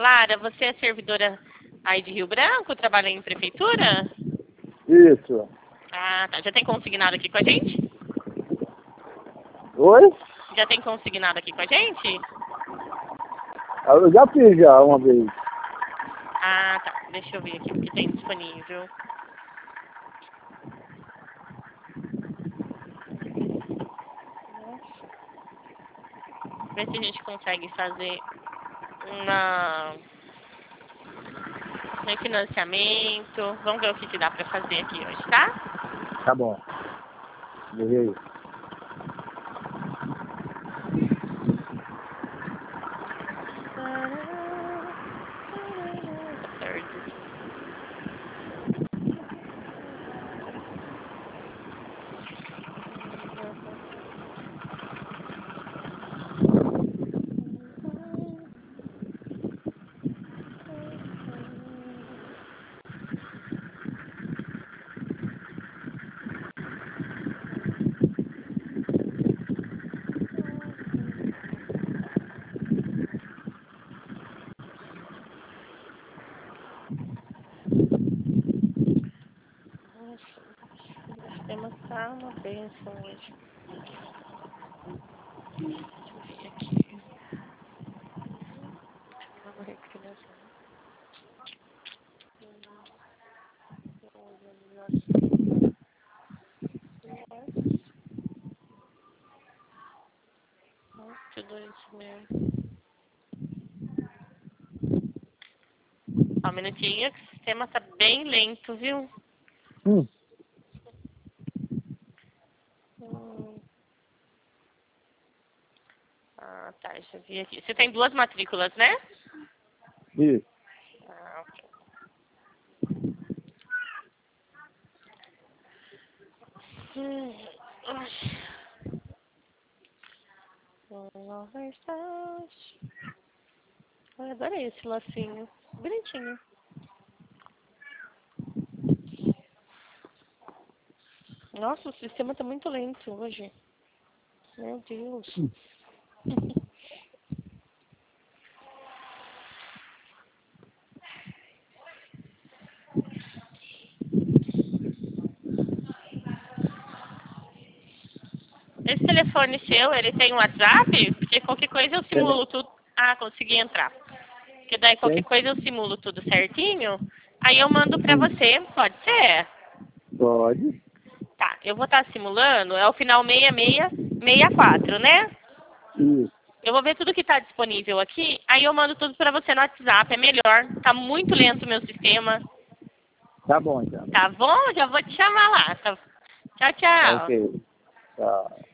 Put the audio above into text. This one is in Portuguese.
Lara, você é servidora aí de Rio Branco? Trabalha em prefeitura? Isso. Ah, tá. Já tem consignado aqui com a gente? Oi? Já tem consignado aqui com a gente? Eu já fiz já uma vez. Ah, tá. Deixa eu ver aqui o que tem disponível. Ver se a gente consegue fazer um refinanciamento. Vamos ver o que dá pra fazer aqui hoje, tá? Tá bom. Beleza. O sistema tá uma bênção hoje. Deixa eu ver aqui. Vamos refinanciar. Tudo isso mesmo. Só um minutinho, que o sistema tá bem lento, viu? Ah, tá, deixa eu ver aqui. Você tem 2 matrículas, né? Isso. Ah, ok. Eu adorei esse lacinho. Bonitinho. Nossa, o sistema tá muito lento hoje. Meu Deus. Esse telefone seu, ele tem WhatsApp? Porque qualquer coisa eu simulo tudo. Ah, consegui entrar. Porque daí qualquer coisa eu simulo tudo certinho. Aí eu mando pra você, pode ser? Pode. Tá, eu vou estar simulando, é o final 6664, né? Isso. Eu vou ver tudo que tá disponível aqui, aí eu mando tudo pra você no WhatsApp, é melhor. Tá muito lento o meu sistema. Tá bom, então. Tá bom? Já vou te chamar lá. Tá? Tchau, Tá tchau. ok. Tchau.